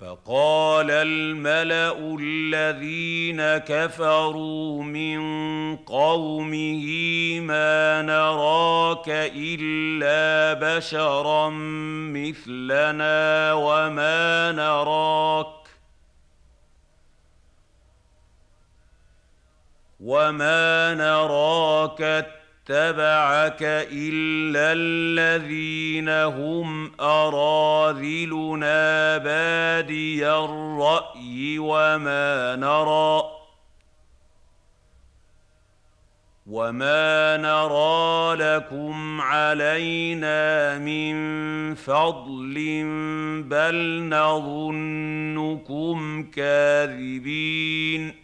فقال الملأ الذين كفروا من قومه ما نراك إلا بشرا مثلنا وما نراك اتبعك إلا الذين هم أراذلنا بادي الرأي وما نرى لكم علينا من فضل بل نظنكم كاذبين